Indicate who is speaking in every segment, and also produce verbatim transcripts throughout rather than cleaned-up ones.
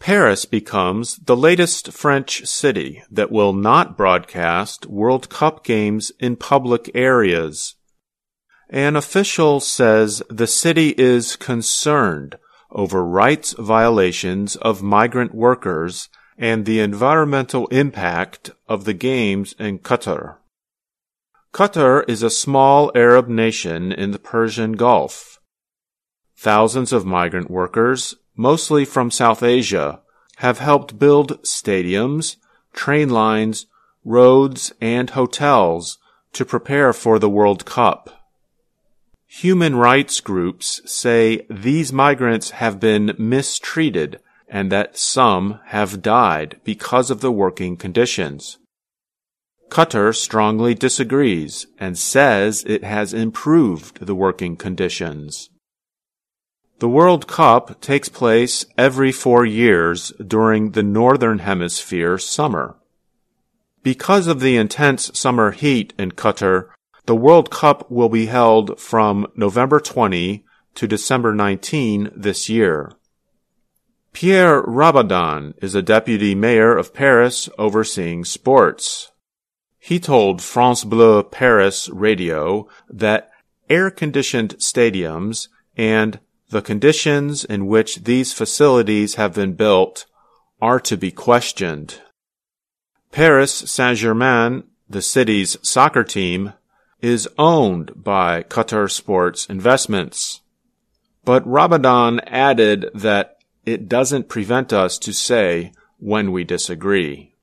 Speaker 1: Paris becomes the latest French city that will not broadcast World Cup games in public areas. An official says the city is concerned over rights violations of migrant workers and the environmental impact of the games in Qatar. Qatar is a small Arab nation in the Persian Gulf. Thousands of migrant workers, mostly from South Asia, have helped build stadiums, train lines, roads, and hotels to prepare for the World Cup. Human rights groups say these migrants have been mistreated and that some have died because of the working conditions. Qatar strongly disagrees and says it has improved the working conditions. The World Cup takes place every four years during the Northern Hemisphere summer. Because of the intense summer heat in Qatar, the World Cup will be held from November twentieth to December nineteenth this year. Pierre Rabadán is a deputy mayor of Paris overseeing sports. He told France Bleu Paris Radio that air-conditioned stadiums and the conditions in which these facilities have been built are to be questioned. Paris Saint-Germain, the city's soccer team, is owned by Qatar Sports Investments. But Rabadán added that it doesn't prevent us to say when we disagree.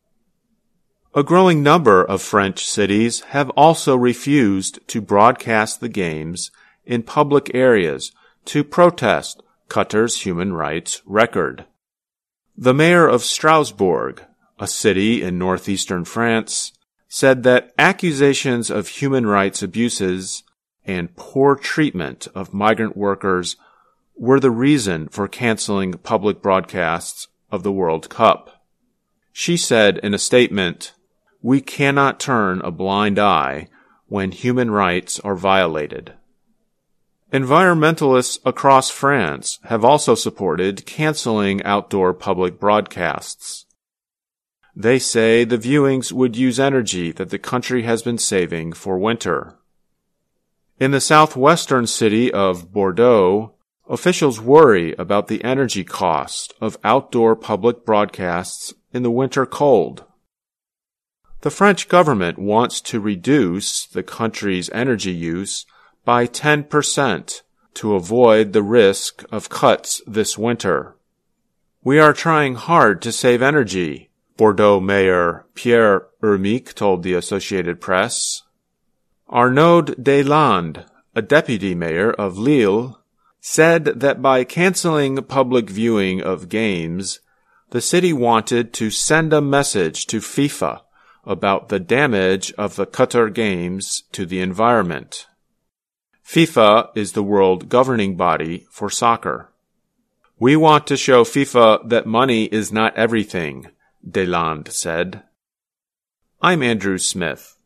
Speaker 1: A growing number of French cities have also refused to broadcast the games in public areas to protest Qatar's human rights record. The mayor of Strasbourg, a city in northeastern France, said that accusations of human rights abuses and poor treatment of migrant workers were the reason for canceling public broadcasts of the World Cup. She said in a statement, "We cannot turn a blind eye when human rights are violated." Environmentalists across France have also supported canceling outdoor public broadcasts. They say the viewings would use energy that the country has been saving for winter. In the southwestern city of Bordeaux, officials worry about the energy cost of outdoor public broadcasts in the winter cold. The French government wants to reduce the country's energy use by ten percent to avoid the risk of cuts this winter. "We are trying hard to save energy," Bordeaux Mayor Pierre Hermique told the Associated Press. Arnaud Deslandes, a deputy mayor of Lille, said that by canceling public viewing of games, the city wanted to send a message to FIFA about the damage of the Qatar Games to the environment. FIFA is the world governing body for soccer. "We want to show FIFA that money is not everything," Deslandes said. I'm Andrew Smith.